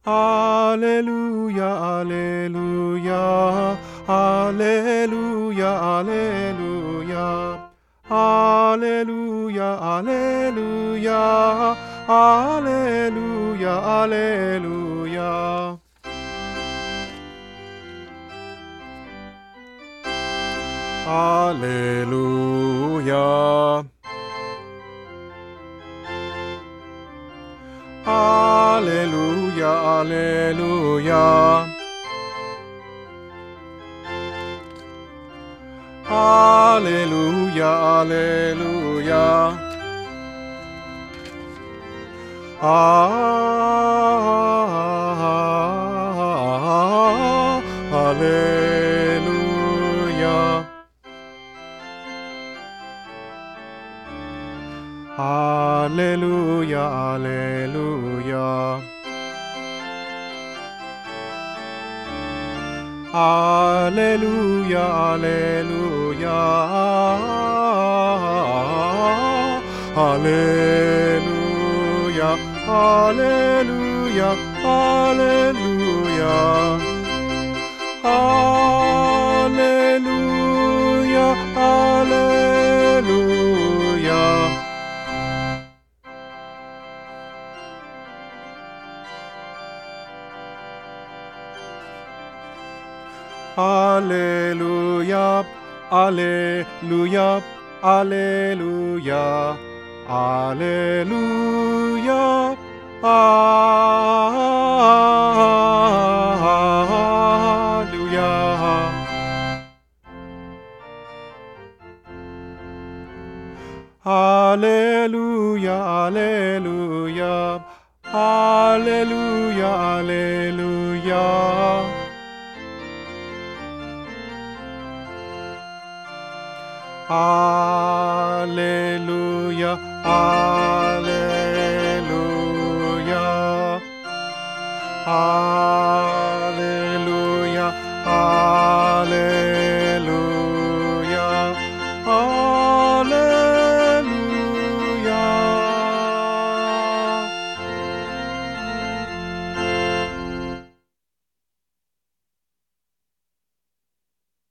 Alleluia, alleluia, alleluia, alleluia. Alleluia, alleluia, alleluia, alleluia. Alleluia. Alleluia, alleluia. Alleluia, alleluia. Alleluia. Alleluia, alleluia. Alleluia, alleluia. Alleluia, alleluia, alleluia. Alleluia, alleluia. Alleluia, alleluia, alleluia, alleluia, alleluia. Alleluia, alleluia, alleluia, alleluia. Alleluia, alleluia.